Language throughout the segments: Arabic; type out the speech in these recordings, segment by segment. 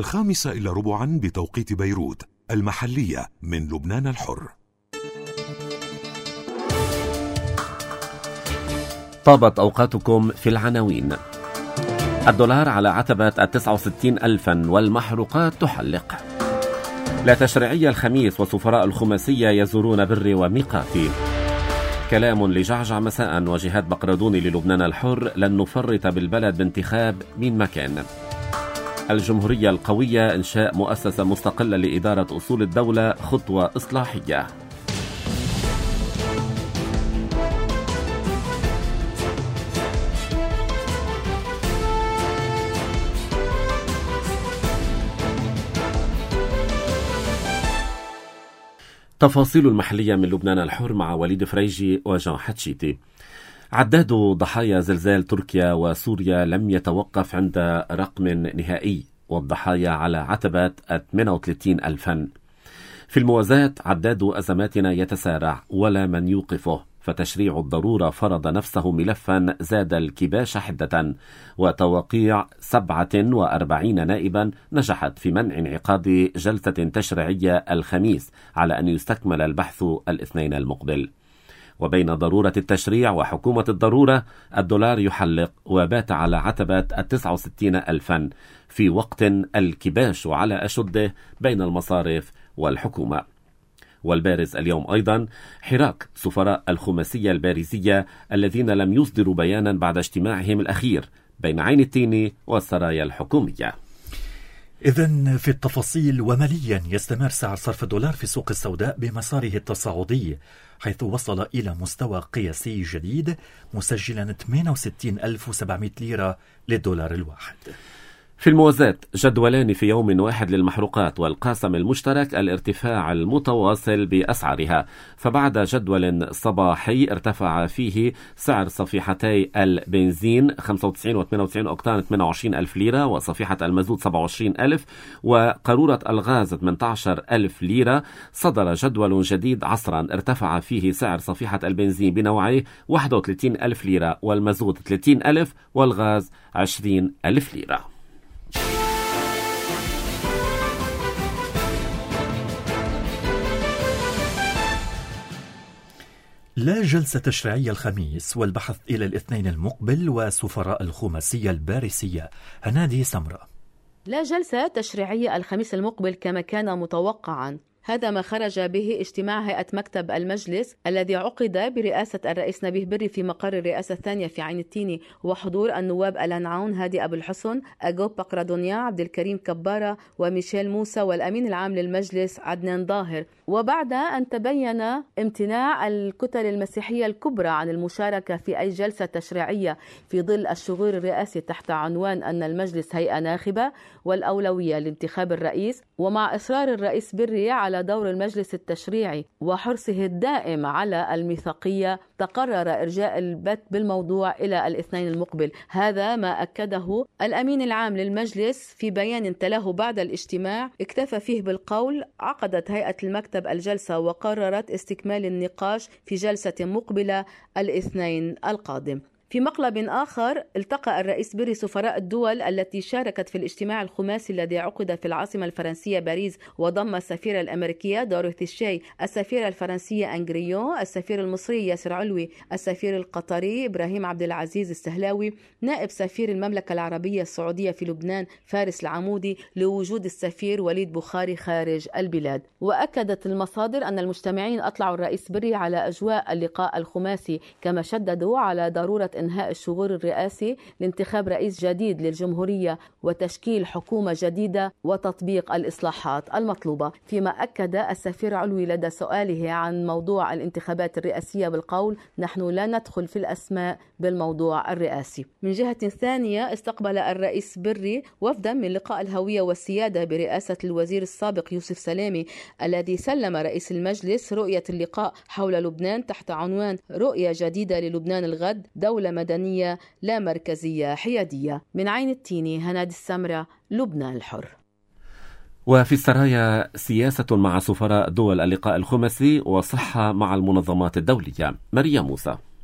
5:15 بتوقيت بيروت المحلية من لبنان الحر. طابت أوقاتكم في العناوين. الدولار على عتبة 69,000 والمحروقات تحلق. لا تشريعية الخميس وسفراء الخماسية يزورون بري وميقاتي. كلام لجعجع مساء وجهاد بقردوني للبنان الحر: لن نفرط بالبلد بانتخاب من مكان. الجمهورية القوية: إنشاء مؤسسة مستقلة لإدارة أصول الدولة خطوة إصلاحية. تفاصيل المحلية من لبنان الحر مع وليد فريجي وجان حتشيتي. عداد ضحايا زلزال تركيا وسوريا لم يتوقف عند رقم نهائي، والضحايا على عتبة 38,000. في الموازاة: عداد أزماتنا يتسارع ولا من يوقفه، فتشريع الضرورة فرض نفسه ملفا زاد الكباش حدة، وتوقيع 47 نائبا نجحت في منع انعقاد جلسة تشريعية الخميس على أن يستكمل البحث الاثنين المقبل. وبين ضرورة التشريع وحكومة الضرورة، الدولار يحلق وبات على عتبة 69,000 في وقت الكباش على أشده بين المصارف والحكومة. والبارز اليوم أيضا حراك سفراء الخماسية البارزية الذين لم يصدروا بيانا بعد اجتماعهم الأخير بين عين التين والسرايا الحكومية. إذن في التفاصيل: وماليا يستمر سعر صرف الدولار في السوق السوداء بمساره التصاعدي، حيث وصل إلى مستوى قياسي جديد مسجلا 68,700 ليرة للدولار الواحد. في الموازاة: جدولان في يوم واحد للمحروقات، والقاسم المشترك الارتفاع المتواصل بأسعارها. فبعد جدول صباحي ارتفع فيه سعر صفيحتي البنزين 95 و98 أوكتان 28,000 ليرة، وصفيحة المازوت 27,000، وقارورة الغاز 18,000 ليرة. صدر جدول جديد عصرا ارتفع فيه سعر صفيحة البنزين بنوعيه 31,000 ليرة، والمازوت 30,000، والغاز 20,000 ليرة. لا جلسة تشريعية الخميس والبحث إلى الاثنين المقبل وسفراء الخماسية الباريسية. هنادي سمرة. لا جلسة تشريعية الخميس المقبل كما كان متوقعا. هذا ما خرج به اجتماع هيئة مكتب المجلس الذي عقد برئاسة الرئيس نبيه بري في مقر الرئاسة الثانية في عين التيني، وحضور النواب ألان عون، هادي أبو الحسن، أجوب بقردونيا، عبد الكريم كبارة، وميشيل موسى، والأمين العام للمجلس عدنان ظاهر. وبعد أن تبين امتناع الكتل المسيحية الكبرى عن المشاركة في أي جلسة تشريعية في ظل الشغور الرئاسي تحت عنوان أن المجلس هيئة ناخبة والأولوية لانتخاب الرئيس، ومع إصرار الرئيس بري على دور المجلس التشريعي وحرصه الدائم على الميثاقية، تقرر إرجاء البت بالموضوع إلى الاثنين المقبل. هذا ما أكده الأمين العام للمجلس في بيان تلاه بعد الاجتماع، اكتفى فيه بالقول: عقدت هيئة المكتب الجلسة وقررت استكمال النقاش في جلسة مقبلة الاثنين القادم. في مقلب آخر، التقى الرئيس بري سفراء الدول التي شاركت في الاجتماع الخماسي الذي عقد في العاصمة الفرنسية باريس، وضم السفيرة الأمريكية دوريثي شاي، السفيرة الفرنسية أنجريون، السفير المصري ياسر علوي، السفير القطري إبراهيم عبد العزيز السهلاوي، نائب سفير المملكة العربية السعودية في لبنان فارس العمودي، لوجود السفير وليد بخاري خارج البلاد. وأكدت المصادر أن المجتمعين أطلعوا الرئيس بري على أجواء اللقاء الخماسي، كما شددوا على ضرورة إنهاء الشغور الرئاسي لانتخاب رئيس جديد للجمهورية وتشكيل حكومة جديدة وتطبيق الإصلاحات المطلوبة. فيما أكد السفير علوي لدى سؤاله عن موضوع الانتخابات الرئاسية بالقول: نحن لا ندخل في الأسماء بالموضوع الرئاسي. من جهة ثانية، استقبل الرئيس بري وفدا من لقاء الهوية والسيادة برئاسة الوزير السابق يوسف سلامي، الذي سلم رئيس المجلس رؤية اللقاء حول لبنان تحت عنوان: رؤية جديدة للبنان الغد، دولة مدنية لا مركزية حيادية. من عين التيني، هنادي السمرة، لبنان الحر. وفي السرايا: سياسة مع سفراء دول اللقاء الخماسي وصحة مع المنظمات الدولية. ماريا موسى.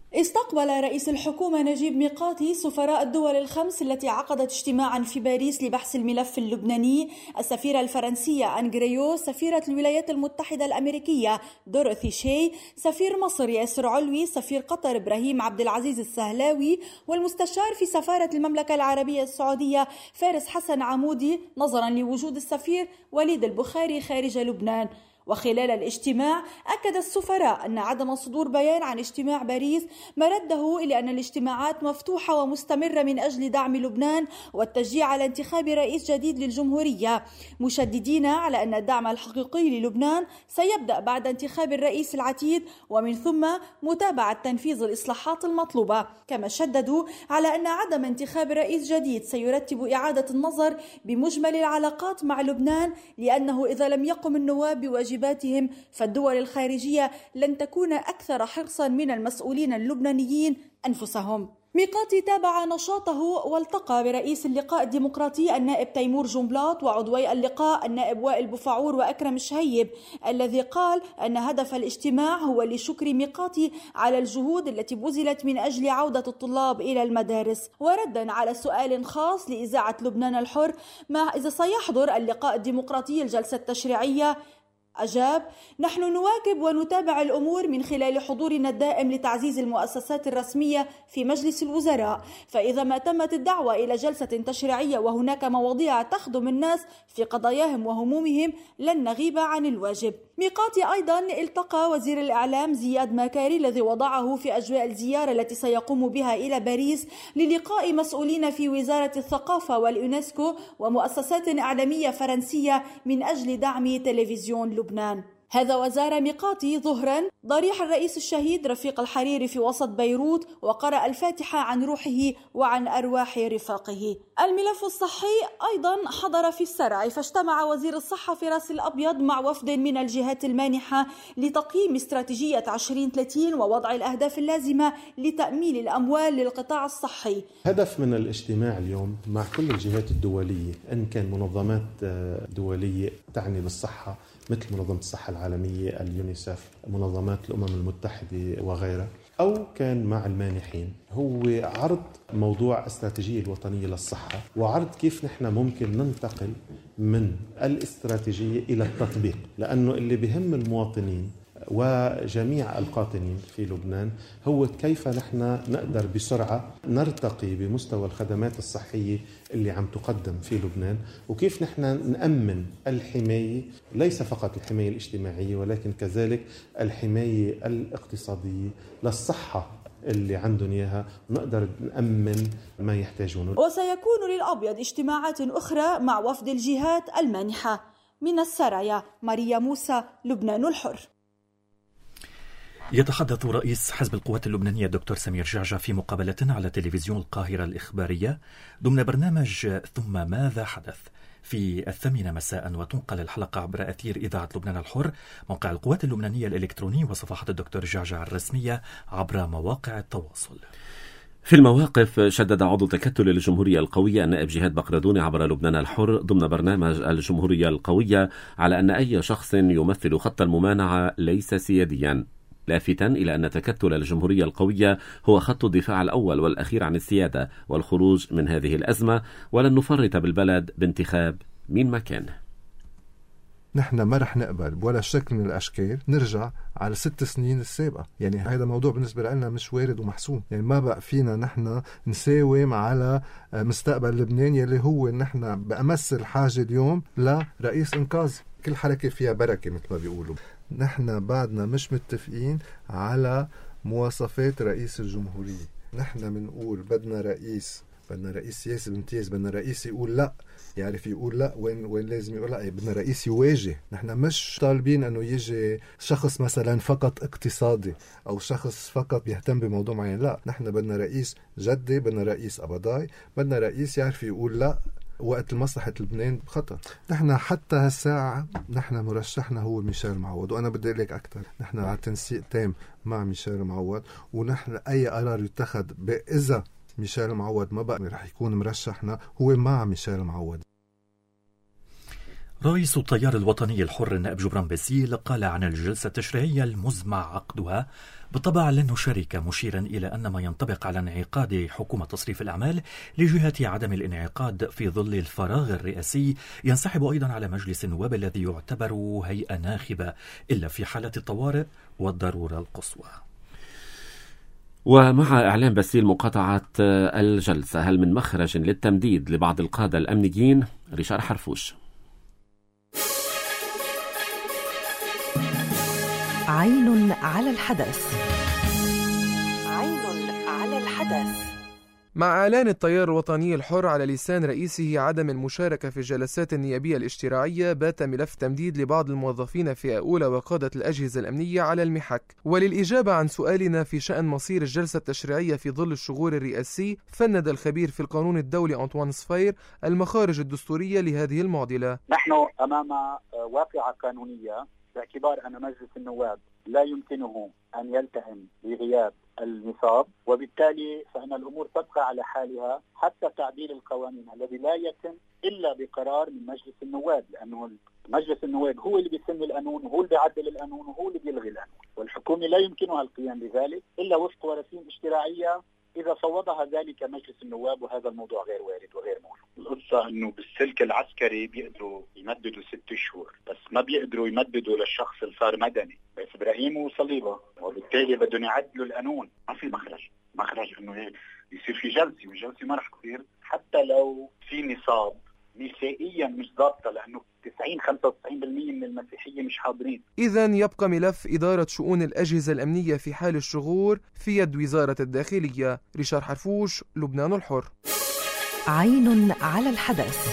استقبل رئيس الحكومة نجيب ميقاتي سفراء الدول الخمس التي عقدت اجتماعا في باريس لبحث الملف اللبناني، السفيرة الفرنسية أنغريو، سفيرة الولايات المتحدة الأمريكية دورثي شي، سفير مصر ياسر علوي، سفير قطر إبراهيم عبد العزيز السهلاوي، والمستشار في سفارة المملكة العربية السعودية فارس حسن عمودي، نظرا لوجود السفير وليد البخاري خارج لبنان. وخلال الاجتماع أكد السفراء أن عدم صدور بيان عن اجتماع باريس مرده إلى أن الاجتماعات مفتوحة ومستمرة من أجل دعم لبنان والتشجيع على انتخاب رئيس جديد للجمهورية، مشددين على أن الدعم الحقيقي للبنان سيبدأ بعد انتخاب الرئيس العتيد ومن ثم متابعة تنفيذ الإصلاحات المطلوبة. كما شددوا على أن عدم انتخاب رئيس جديد سيرتب إعادة النظر بمجمل العلاقات مع لبنان، لأنه إذا لم يقم النواب بواجباتهم فالدول الخارجية لن تكون أكثر حرصا من المسؤولين اللبنانيين أنفسهم. ميقاتي تابع نشاطه والتقى برئيس اللقاء الديمقراطي النائب تيمور جنبلاط وعضوي اللقاء النائب وائل بوفعور وأكرم الشهيب، الذي قال أن هدف الاجتماع هو لشكر ميقاتي على الجهود التي بذلت من أجل عودة الطلاب إلى المدارس. وردا على سؤال خاص لإذاعة لبنان الحر ما إذا سيحضر اللقاء الديمقراطي الجلسة التشريعية، أجاب: نحن نواكب ونتابع الأمور من خلال حضورنا الدائم لتعزيز المؤسسات الرسمية في مجلس الوزراء، فإذا ما تمت الدعوة إلى جلسة تشريعية وهناك مواضيع تخدم الناس في قضاياهم وهمومهم لن نغيب عن الواجب. ميقاتي أيضا التقى وزير الإعلام زياد ماكاري الذي وضعه في أجواء الزيارة التي سيقوم بها إلى باريس للقاء مسؤولين في وزارة الثقافة واليونسكو ومؤسسات إعلامية فرنسية من أجل دعم تلفزيون لبنان. هذا وزار ميقاتي ظهرا ضريح الرئيس الشهيد رفيق الحريري في وسط بيروت وقرأ الفاتحة عن روحه وعن أرواح رفاقه. الملف الصحي أيضا حضر في السرع، فاجتمع وزير الصحة في راس الأبيض مع وفد من الجهات المانحة لتقييم استراتيجية 2030 ووضع الأهداف اللازمة لتأمين الأموال للقطاع الصحي. هدف من الاجتماع اليوم مع كل الجهات الدولية، إن كان منظمات دولية تعني بالصحة مثل منظمة الصحة العالمية، اليونيسف، منظمات الأمم المتحدة وغيرها، أو كان مع المانحين، هو عرض موضوع الاستراتيجية الوطنية للصحة وعرض كيف نحن ممكن ننتقل من الاستراتيجية إلى التطبيق، لأنه اللي بهم المواطنين وجميع القاطنين في لبنان هو كيف نحن نقدر بسرعة نرتقي بمستوى الخدمات الصحية اللي عم تقدم في لبنان، وكيف نحن نأمن الحماية، ليس فقط الحماية الاجتماعية ولكن كذلك الحماية الاقتصادية للصحة اللي عندهم إياها، نقدر نأمن ما يحتاجونه. وسيكون للأبيض اجتماعات أخرى مع وفد الجهات المانحة. من السرايا، ماريا موسى، لبنان الحر. يتحدث رئيس حزب القوات اللبنانية الدكتور سمير جعجع في مقابلة على تلفزيون القاهرة الإخبارية ضمن برنامج ثم ماذا حدث في 8 مساء، وتنقل الحلقة عبر أثير إذاعة لبنان الحر، موقع القوات اللبنانية الإلكتروني وصفحة الدكتور جعجع الرسمية عبر مواقع التواصل. في المواقف شدد عضو تكتل الجمهورية القوية النائب جهاد بقردوني عبر لبنان الحر ضمن برنامج الجمهورية القوية على أن أي شخص يمثل خط الممانعة ليس سياديا، لافتا إلى أن تكتل الجمهورية القوية هو خط الدفاع الأول والأخير عن السيادة والخروج من هذه الأزمة، ولن نفرط بالبلد بانتخاب مين ما كان. نحن ما رح نقبل بولا شكل من الأشكال نرجع على 6 سنين السابقة. يعني هذا موضوع بالنسبة لنا مش وارد ومحسوم. يعني ما بقى فينا نحن نساوم على مستقبل لبنان يلي هو نحن بأمس الحاجة اليوم لرئيس إنقاذ. كل حركة فيها بركة مثل ما بيقولوا. نحن بعدنا مش متفقين على مواصفات رئيس الجمهورية. نحن بنقول بدنا رئيس سياسي بامتياز، بدنا رئيس يقول لا، يعرف يقول لا وين لازم يقول لا، بدنا رئيس يواجه. نحن مش طالبين انه يجي شخص مثلا فقط اقتصادي او شخص فقط بيهتم بموضوع معين، لا، نحن بدنا رئيس جدي، بدنا رئيس قبضاي، بدنا رئيس يعرف يقول لا وقت مصلحة لبنان بخطر. نحن حتى هالساعة نحن مرشحنا هو ميشيل معوض، وأنا بدي لك أكتر، نحن على تنسيق تام مع ميشيل معوض، ونحن أي قرار يتخذ إذا ميشيل معوض ما بقى رح يكون مرشحنا هو مع ميشيل معوض. رئيس التيار الوطني الحر النائب جبران باسيل قال عن الجلسة التشريعية المزمع عقدها: بالطبع لن نشارك، مشيرا إلى أن ما ينطبق على انعقاد حكومة تصريف الأعمال لجهة عدم الانعقاد في ظل الفراغ الرئاسي ينسحب أيضا على مجلس النواب الذي يعتبر هيئة ناخبة إلا في حالة الطوارئ والضرورة القصوى. ومع إعلان باسيل مقاطعة الجلسة، هل من مخرج للتمديد لبعض القادة الأمنيين؟ ريشار حرفوش. عين على الحدث. عين على الحدث. مع إعلان التيار الوطني الحر على لسان رئيسه عدم المشاركة في الجلسات النيابية الاشتراعية، بات ملف تمديد لبعض الموظفين في أولى وقادة الأجهزة الأمنية على المحك. وللإجابة عن سؤالنا في شأن مصير الجلسة التشريعية في ظل الشغور الرئاسي، فند الخبير في القانون الدولي أنطوان صفير المخارج الدستورية لهذه المعضلة. نحن أمام واقعة قانونية، باعتبار أن مجلس النواب لا يمكنه أن يلتئم بغياب النصاب، وبالتالي فإن الأمور تبقى على حالها حتى تعديل القوانين الذي لا يتم إلا بقرار من مجلس النواب، لأنه مجلس النواب هو اللي بيسن القانون وهو اللي بيعدل القانون وهو اللي بيلغي القانون، والحكومة لا يمكنها القيام بذلك إلا وفق وراسين اشتراعية إذا فوضها ذلك مجلس النواب، وهذا الموضوع غير وارد وغير موجود. القصة أنه بالسلك العسكري بيقدروا يمددوا 6 شهور، بس ما بيقدروا يمددوا للشخص اللي صار مدني بس إبراهيم وصليبة، وبالتالي بدهم يعدلوا القانون. ما في مخرج أنه يصير في جلسة، والجلسة ما رح تصير حتى لو في نصاب نسائيا مش ضابطة، لأنه 90-95% من المسيحية مش حاضرين. إذن يبقى ملف إدارة شؤون الأجهزة الأمنية في حال الشغور في يد وزارة الداخلية. ريشار حرفوش، لبنان الحر. عين على الحدث.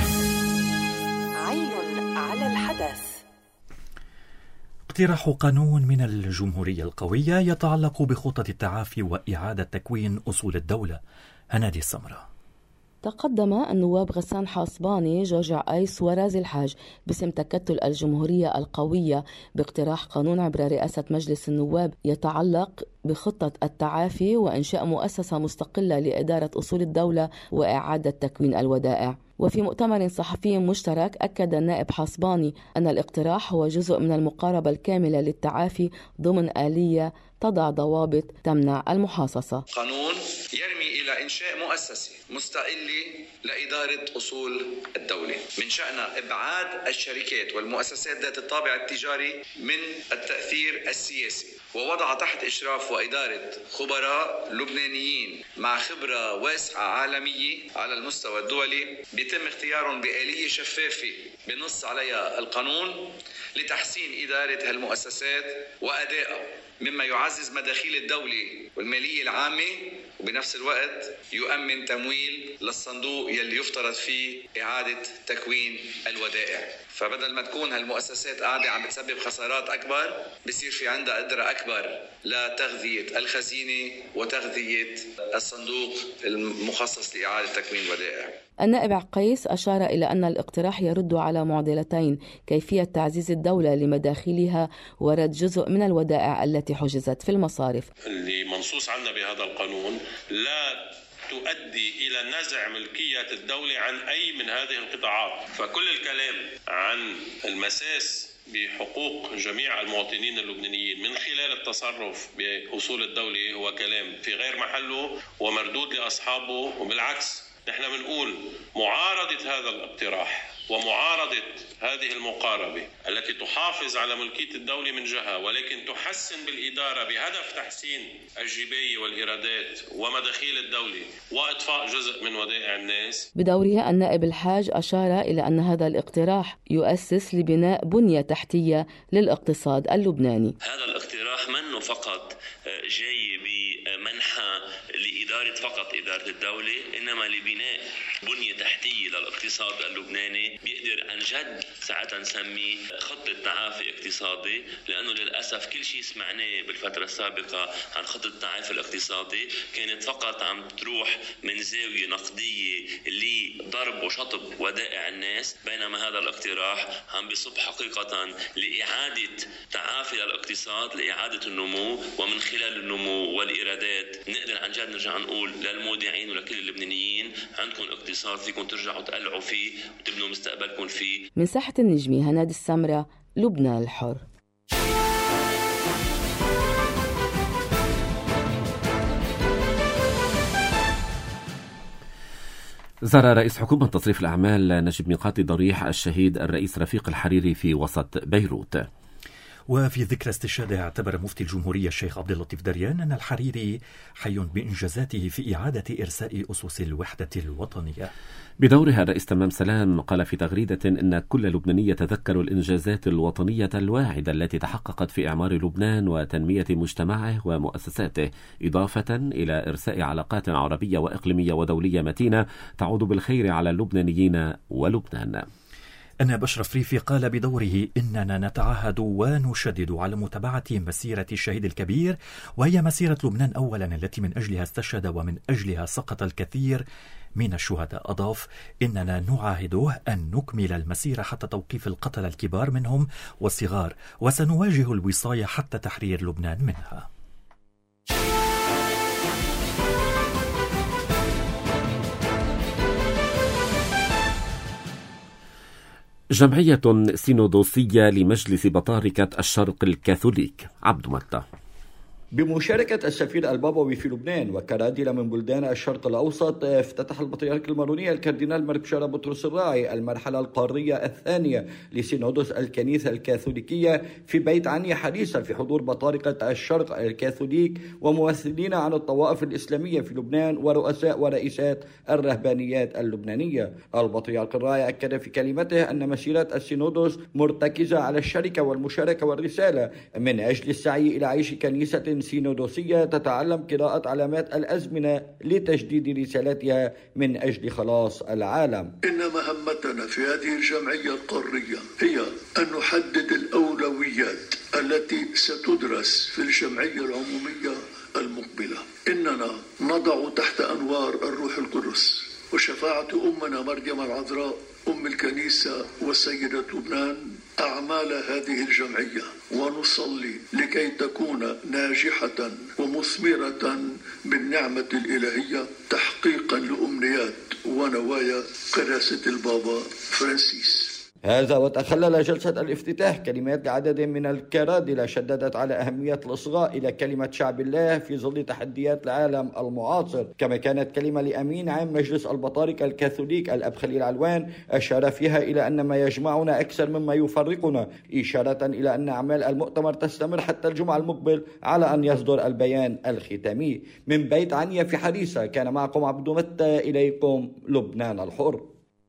عين على الحدث. اقتراح قانون من الجمهورية القوية يتعلق بخطة التعافي وإعادة تكوين أصول الدولة. هنادي السمرة. تقدم النواب غسان حاصباني، جورج أيس ورازي الحاج باسم تكتل الجمهورية القوية باقتراح قانون عبر رئاسة مجلس النواب يتعلق بخطة التعافي وإنشاء مؤسسة مستقلة لإدارة أصول الدولة وإعادة تكوين الودائع. وفي مؤتمر صحفي مشترك أكد النائب حاصباني أن الاقتراح هو جزء من المقاربة الكاملة للتعافي ضمن آلية تضع ضوابط تمنع المحاصصة. قانون يرمي إلى إنشاء مؤسسة مستقلة لإدارة أصول الدولة، من شأنها إبعاد الشركات والمؤسسات ذات الطابع التجاري من التأثير السياسي، ووضع تحت إشراف وإدارة خبراء لبنانيين مع خبرة واسعة عالمية على المستوى الدولي، بيتم اختيارهم بآلية شفافة بنص عليها القانون لتحسين إدارة هالمؤسسات وأدائها، مما يعزز مداخيل الدولة والمالية العامة، وبنفس الوقت يؤمن تمويل للصندوق يلي يفترض فيه إعادة تكوين الودائع. فبدل ما تكون هالمؤسسات قاعدة عم بتسبب خسارات أكبر، بصير في عندها قدرة أكبر لتغذية الخزينة وتغذية الصندوق المخصص لإعادة تكوين الودائع. النائب قيس أشار إلى أن الاقتراح يرد على معضلتين: كيفية تعزيز الدولة لمداخلها ورد جزء من الودائع التي حجزت في المصارف. اللي منصوص عنا بهذا القانون لا تؤدي إلى نزع ملكية الدولة عن أي من هذه القطاعات، فكل الكلام عن المساس بحقوق جميع المواطنين اللبنانيين من خلال التصرف بأصول الدولة هو كلام في غير محله ومردود لأصحابه. وبالعكس نحن بنقول معارضة هذا الاقتراح ومعارضة هذه المقاربة التي تحافظ على ملكية الدولة من جهة، ولكن تحسن بالإدارة بهدف تحسين الجباية والإيرادات ومداخيل الدولة وإطفاء جزء من ودائع الناس. بدوره النائب الحاج أشار إلى أن هذا الاقتراح يؤسس لبناء بنية تحتية للاقتصاد اللبناني. هذا الاقتراح منه فقط جاي بمنحة لإدارة فقط إدارة الدولة، إنما لبناء بنية تحتية للاقتصاد اللبناني بيقدر عن جد ساعتها نسميه خطة تعافي اقتصادي، لأنه للأسف كل شيء سمعناه بالفترة السابقة عن خطة التعافي الاقتصادي كانت فقط عم تروح من زاوية نقدية لضرب وشطب ودائع الناس، بينما هذا الاقتراح عم بيصب حقيقة لإعادة تعافي الاقتصاد، لإعادة النمو، ومن خلال النمو والإيرادات بالذات نقدر عن جد نرجع نقول للمودعين ولكل اللبنانيين عندكم اقتصاد فيكم ترجعوا تقلعوا فيه وتبنوا مستقبلكم فيه. من ساحة النجمة هنادي السمرة، لبنان الحر. زار رئيس حكومة تصريف الأعمال نجيب ميقاتي ضريح الشهيد الرئيس رفيق الحريري في وسط بيروت. وفي ذكرى استشهاده اعتبر مفتي الجمهورية الشيخ عبد اللطيف دريان أن الحريري حي بإنجازاته في إعادة إرساء أسس الوحدة الوطنية. بدورها الرئيس تمام سلام قال في تغريدة إن كل لبناني يتذكر الإنجازات الوطنية الواعدة التي تحققت في إعمار لبنان وتنمية مجتمعه ومؤسساته، إضافة إلى إرساء علاقات عربية وإقليمية ودولية متينة تعود بالخير على اللبنانيين ولبنان. أنا بشرف ريفي قال بدوره إننا نتعهد ونشدد على متابعة مسيرة الشهيد الكبير، وهي مسيرة لبنان أولا التي من أجلها استشهد ومن أجلها سقط الكثير من الشهداء. أضاف إننا نعاهده أن نكمل المسيرة حتى توقيف القتلى الكبار منهم والصغار، وسنواجه الوصاية حتى تحرير لبنان منها. جمعية سينودوسية لمجلس بطاركة الشرق الكاثوليك. عبد متى. بمشاركة السفير البابوي في لبنان وكرادلة من بلدان الشرق الأوسط، افتتح البطريرك الماروني الكاردينال مركبشارة بطرس الراعي المرحلة القارية الثانية لسينودوس الكنيسة الكاثوليكية في بيت عنيا حديثا في حضور بطاركة الشرق الكاثوليك وممثلين عن الطوائف الإسلامية في لبنان ورؤساء ورئيسات الرهبانيات اللبنانية. البطريرك الراعي أكد في كلمته أن مسيرة السينودوس مرتكزة على الشركة والمشاركة والرسالة من أجل السعي إلى عيش كنيسة سينودوسية تتعلم قراءة علامات الأزمنة لتجديد رسالتها من أجل خلاص العالم. إن مهمتنا في هذه الجمعية القارية هي أن نحدد الأولويات التي ستدرس في الجمعية العمومية المقبلة. إننا نضع تحت أنوار الروح القدس وشفاعة أمنا مريم العذراء أم الكنيسة وسيدة لبنان أعمال هذه الجمعية، ونصلي لكي تكون ناجحة ومثمرة بالنعمة الإلهية تحقيقا لأمنيات ونوايا قداسة البابا فرانسيس. هذا وتخلل جلسة الافتتاح كلمات لعدد من الكرادلة شددت على أهمية الإصغاء إلى كلمة شعب الله في ظل تحديات العالم المعاصر. كما كانت كلمة لأمين عام مجلس البطاركة الكاثوليك الأب خليل علوان أشار فيها إلى أن ما يجمعنا أكثر مما يفرقنا، إشارة إلى أن أعمال المؤتمر تستمر حتى الجمعة المقبل على أن يصدر البيان الختامي. من بيت عنيا في حديثة كان معكم عبد متى، إليكم لبنان الحر.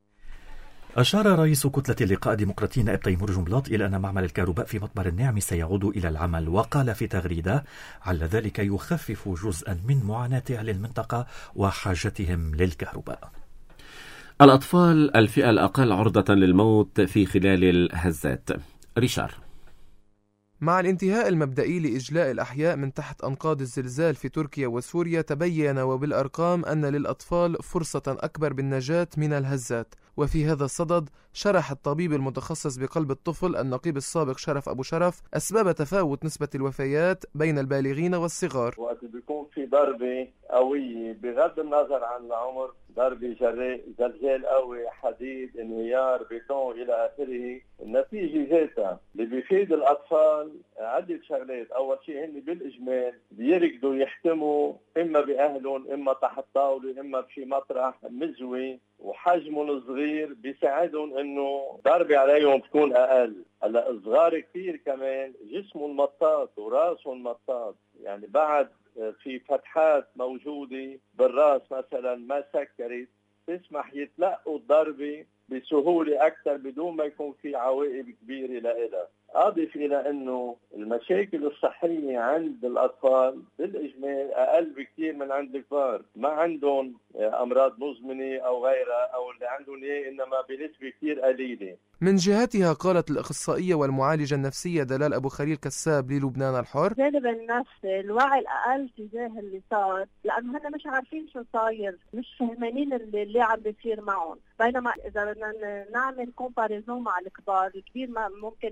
أشار رئيس كتلة اللقاء الديمقراطي نائب تيمور جنبلاط إلى أن معمل الكهرباء في مطبر النعم سيعود إلى العمل، وقال في تغريدة على ذلك يخفف جزءا من معاناة أهل المنطقة وحاجتهم للكهرباء. الأطفال الفئة الأقل عرضة للموت في خلال الهزات. ريشار. مع الانتهاء المبدئي لإجلاء الأحياء من تحت أنقاض الزلزال في تركيا وسوريا، تبين وبالأرقام أن للأطفال فرصة أكبر بالنجاة من الهزات. وفي هذا الصدد شرح الطبيب المتخصص بقلب الطفل النقيب السابق شرف أبو شرف أسباب تفاوت نسبة الوفيات بين البالغين والصغار. وقت بيكون في ضربة قوية بغض النظر عن العمر، ضربة جراء زلزال قوي، حديد، انهيار، بيتون إلى آخره، النتيجة ذاتها اللي بيفيد الأطفال عدة شغلات. أول شيء هن بالإجمال بيركضوا يحتموا إما بأهلهم إما تحت طاولة إما بشي مطرح مزوي، وحجمهم الصغير بيساعدهم إنه ضربة عليهم تكون أقل. هلا الصغار كثير كمان جسمهم مطاط وراسهم مطاط، يعني بعد في فتحات موجودة بالراس مثلا ما سكرت تسمح يتلقوا الضربة بسهولة أكثر بدون ما يكون في عواقب كبيرة لها. أضف إلى أنه المشاكل الصحية عند الأطفال بالإجمال أقل بكثير من عند الكبار، ما عندهم أمراض مزمنة أو غيرها، أو اللي عندهم إيه إنما بنسبة كثير قليلة. من جهتها قالت الأخصائية والمعالجة النفسية دلال أبو خليل كساب للبنان الحر: جانب النفسي الوعي الأقل تجاه اللي صار، لأنه هن مش عارفين شو صاير، مش فهمانين اللي عم بيصير معهم. بينما إذا بدنا نعمل كومباريزون مع الكبار، الكبير ما ممكن يعمل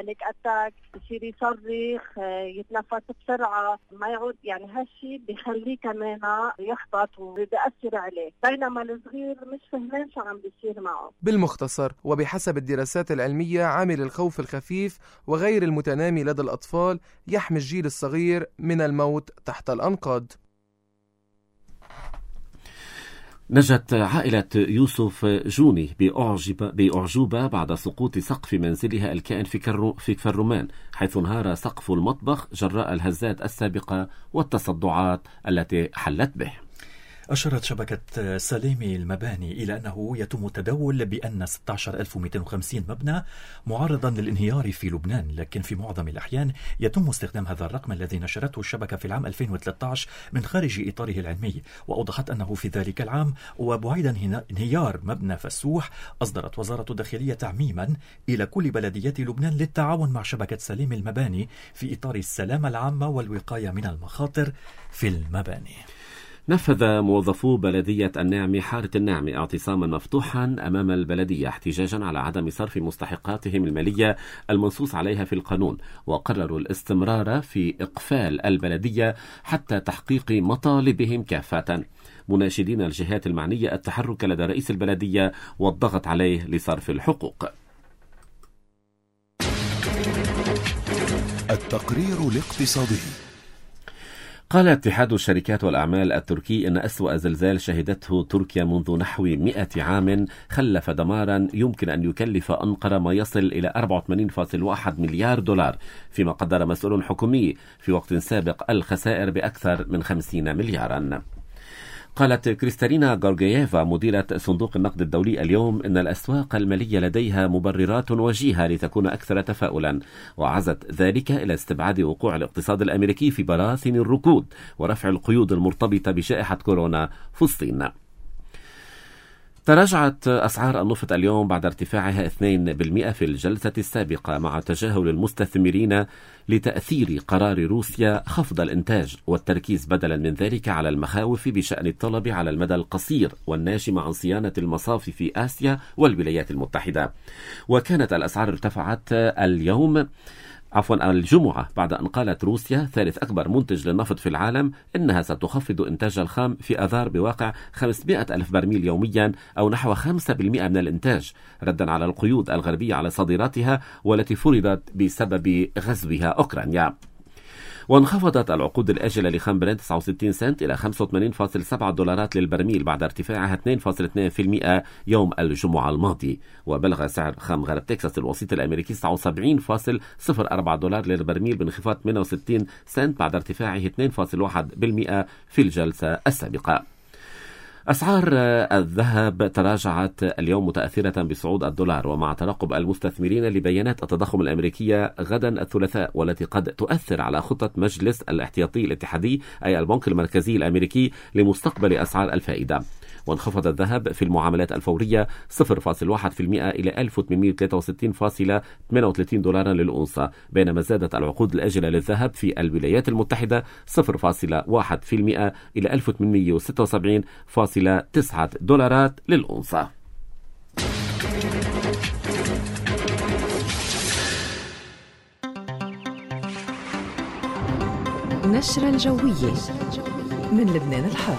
بانيك اتاك، بصير يصرخ، يتنفس بسرعة، ما يعود يعني هالشي بيخليه كمان يحبط وبيأثر عليه، بينما الصغير مش فهمان شو عم بيصير معه. بالمختصر وبحسب الدراسات العلمية، عامل الخوف الخفيف وغير المتنامي لدى الأطفال يحمي الجيل الصغير من الموت تحت الأنقاض. نجت عائلة يوسف جوني بأعجوبة بعد سقوط سقف منزلها الكائن في كفر رومان، حيث انهار سقف المطبخ جراء الهزات السابقة والتصدعات التي حلت به. أشارت شبكة سلامي المباني إلى أنه يتم التداول بأن 16250 مبنى معرضا للانهيار في لبنان، لكن في معظم الأحيان يتم استخدام هذا الرقم الذي نشرته الشبكة في العام 2013 من خارج إطاره العلمي، وأوضحت أنه في ذلك العام وبعيدا انهيار مبنى فسوح أصدرت وزارة الداخلية تعميما إلى كل بلديات لبنان للتعاون مع شبكة سلامي المباني في إطار السلامة العامة والوقاية من المخاطر في المباني. نفذ موظفو بلدية الناعمة حارة الناعمة اعتصاما مفتوحا أمام البلدية احتجاجا على عدم صرف مستحقاتهم المالية المنصوص عليها في القانون، وقرروا الاستمرار في إقفال البلدية حتى تحقيق مطالبهم كافة، مناشدين الجهات المعنية التحرك لدى رئيس البلدية والضغط عليه لصرف الحقوق. التقرير الاقتصادي. قال اتحاد الشركات والأعمال التركي إن أسوأ زلزال شهدته تركيا منذ نحو 100 عام خلف دمارا يمكن أن يكلف أنقرة ما يصل إلى 84.1 مليار دولار، فيما قدر مسؤول حكومي في وقت سابق الخسائر بأكثر من 50 مليارا. قالت كريستالينا غورغييفا مديرة صندوق النقد الدولي اليوم إن الأسواق المالية لديها مبررات وجيهة لتكون أكثر تفاؤلا، وعزت ذلك إلى استبعاد وقوع الاقتصاد الأمريكي في براثن الركود ورفع القيود المرتبطة بجائحة كورونا في الصين. تراجعت أسعار النفط اليوم بعد ارتفاعها 2% في الجلسة السابقة مع تجاهل المستثمرين لتأثير قرار روسيا خفض الإنتاج والتركيز بدلا من ذلك على المخاوف بشأن الطلب على المدى القصير والناشئ عن صيانة المصافي في آسيا والولايات المتحدة. وكانت الأسعار ارتفعت الجمعة بعد أن قالت روسيا ثالث أكبر منتج للنفط في العالم إنها ستخفض إنتاج الخام في آذار بواقع 500 ألف برميل يوميا أو نحو 5% من الإنتاج، ردا على القيود الغربية على صادراتها والتي فرضت بسبب غزوها أوكرانيا. وانخفضت العقود الآجلة لخام برنت 69 سنت إلى 85.7 دولارات للبرميل بعد ارتفاعها 2.2% يوم الجمعة الماضي، وبلغ سعر خام غرب تكساس الوسيط الأمريكي 79.04 دولار للبرميل بانخفاض 68 سنت بعد ارتفاعه 2.1% في الجلسة السابقة. أسعار الذهب تراجعت اليوم متأثرة بصعود الدولار، ومع ترقب المستثمرين لبيانات التضخم الأمريكية غدا الثلاثاء والتي قد تؤثر على خطة مجلس الاحتياطي الاتحادي أي البنك المركزي الأمريكي لمستقبل أسعار الفائدة. وانخفض الذهب في المعاملات الفورية 0.1% إلى 1863.38 دولارا للأونصة، بينما زادت العقود الآجلة للذهب في الولايات المتحدة 0.1% إلى 1876.9 دولارات للأونصة. نشرة الجوية من لبنان الحر.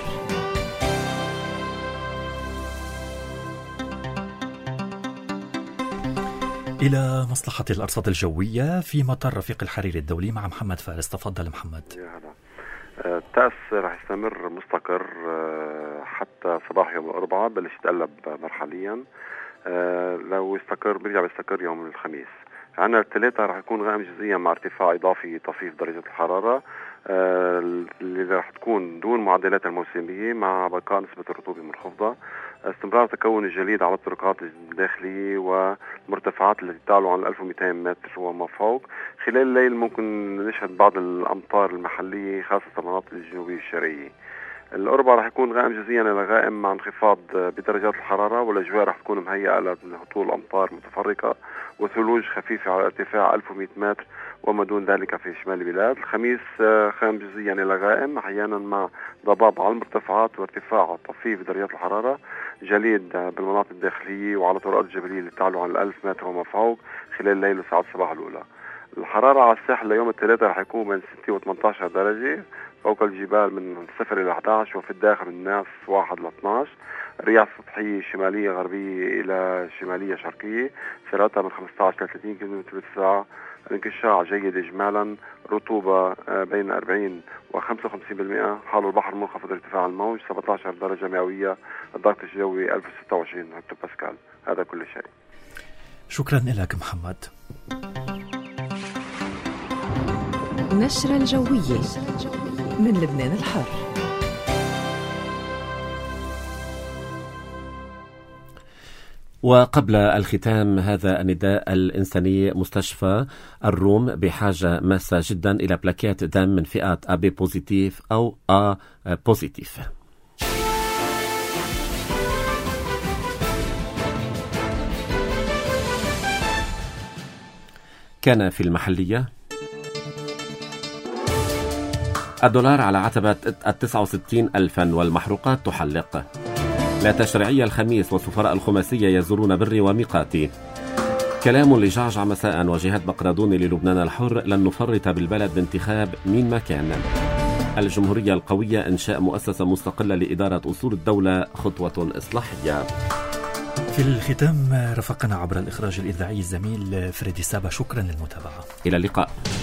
إلى مصلحة الأرصاد الجوية في مطار رفيق الحريري الدولي مع محمد فارس. تفضل محمد. الطقس رح يستمر مستقر حتى صباح يوم الأربعاء، بلش يتقلب مرحليا. لو استقر بيرجع بيستقر يوم الخميس. عندنا الثلاثة رح يكون غائم جزئيا مع ارتفاع إضافي طفيف درجة الحرارة اللي رح تكون دون معدلات الموسمية مع بقاء نسبة الرطوبة منخفضة. استمرار تكون الجليد على الطرقات الداخلية والمرتفعات التي تعلو عن 1200 متر وما فوق. خلال الليل ممكن نشهد بعض الأمطار المحلية خاصة المناطق الجنوبية الشرقية. الأربعاء رح يكون غائم جزئيا إلى غائم مع انخفاض بدرجات الحرارة، والأجواء رح تكون مهيئة لهطول أمطار متفرقة وثلوج خفيفة على ارتفاع 1100 متر وما دون ذلك في شمال البلاد. الخميس خام جزئيا إلى غائم أحيانا مع ضباب على المرتفعات وارتفاع طفيف بدرجات الحرارة، جليد بالمناطق الداخلية وعلى طرقات الجبلية اللي تعلو عن 1000 متر وما فوق خلال الليل وساعات الصباح الأولى. الحرارة على الساحل ليوم الثلاثاء رح يكون بين 6 و 18 درجة فوق الجبال من 0 إلى 11 وفي الداخل من الناس 1 ل 12. رياح سطحية شمالية غربية إلى شمالية شرقية سرعتها من 15 ل 30 كم بالساعة. الانكشاف جيد إجمالا، رطوبة بين 40 و 55%، حال البحر منخفض ارتفاع الموج 17 درجة مئوية، الضغط الجوي 1026 هكتو باسكال. هذا كل شيء. شكرا لك محمد. نشرة الجوية من لبنان الحر. وقبل الختام هذا النداء الإنساني، مستشفى الروم بحاجة ماسة جدا إلى بلاكات دم من فئة AB بوزيتيف أو A بوزيتيف. كان في المحلية الدولار على عتبة 69,000 والمحروقات تحلق. لا تشريعية الخميس والسفراء الخماسية يزورون بري وميقاتي. كلام لجعجع مساء وجهاد بقرادوني للبنان الحر: لن نفرط بالبلد بانتخاب مين ما كان. الجمهورية القوية: إنشاء مؤسسة مستقلة لإدارة أصول الدولة خطوة إصلاحية. في الختام رفقنا عبر الإخراج الإذاعي الزميل فريدي سابا. شكرا للمتابعة. إلى اللقاء.